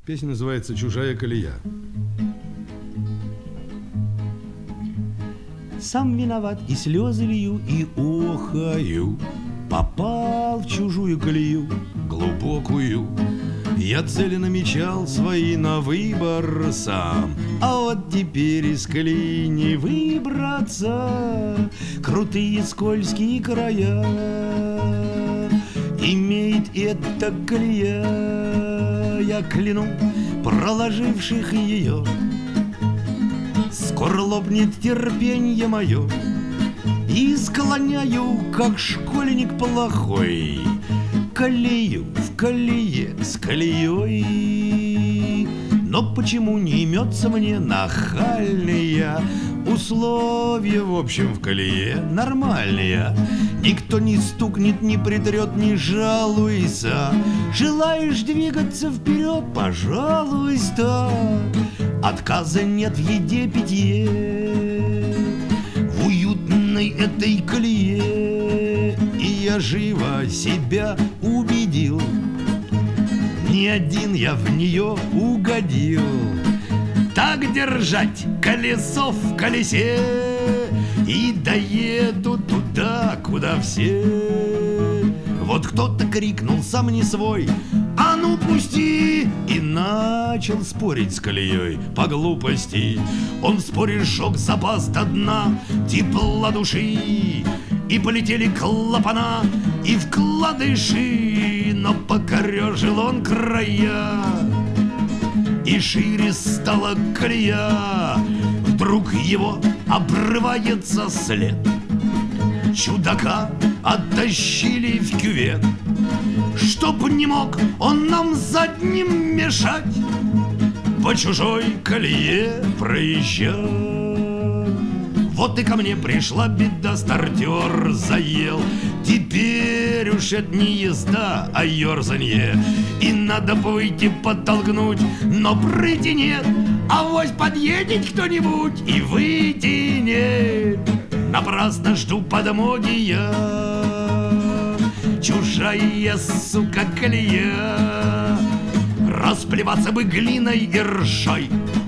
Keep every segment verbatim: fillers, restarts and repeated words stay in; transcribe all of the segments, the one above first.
Песня называется «Чужая колея». Сам виноват, и слезы лью, и охаю. Попал в чужую колею глубокую. Я цели намечал свои на выбор сам, а вот теперь из колеи не выбраться. Крутые скользкие края имеет эта колея, я кляну проложивших ее. Скоро лопнет терпенье мое, и склоняю, как школьник плохой, колею в колее с колеей. Но почему не имется мне нахальные условия, в общем, в колее нормальные? Никто не стукнет, не притрет, не жалуйся. Желаешь двигаться вперед, пожалуйста. Отказа нет в еде, питье, в уютной этой колее. И я живо себя убедил, не один я в нее угодил. Так держать колесо в колесе, и доеду туда, куда все. Вот кто-то крикнул, сам не свой: «А ну пусти!» И начал спорить с колеей по глупости. Он в споре сжег запас до дна тепла души, и полетели клапана и вкладыши. Но покорежил он края, и шире стала колея. Вдруг его обрывается след. Чудака оттащили в кювет, чтоб не мог он нам задним мешать по чужой колее проезжать. Вот и ко мне пришла беда, стартер заел. Теперь уж это не езда, а ерзанье. И надо выйти подтолкнуть, но прыти нет. Авось подъедет кто-нибудь и вытянет. Напрасно жду подмоги я, чужая, сука, колея. Расплеваться бы глиной и ржой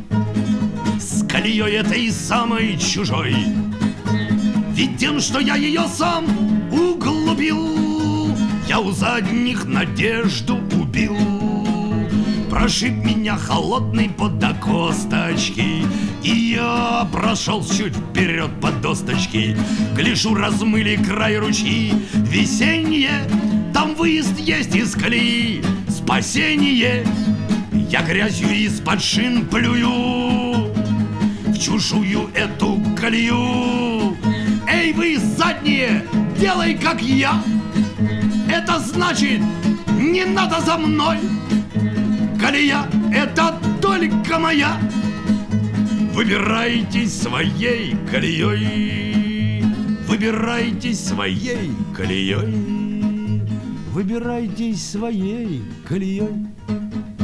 с колеей этой самой чужой. Ведь тем, что я ее сам углубил, я у задних надежду убил. Прошиб меня холодный под до косточки, и я прошел чуть вперед по досточке. Гляжу, размыли край ручьи весенние, там выезд есть из колеи, спасение. Я грязью из-под шин плюю в чужую эту колею. Эй, вы задние, делай как я. Это значит, не надо за мной. Колея — это только моя. Выбирайтесь своей колеей, выбирайтесь своей колеей, выбирайтесь своей колеей.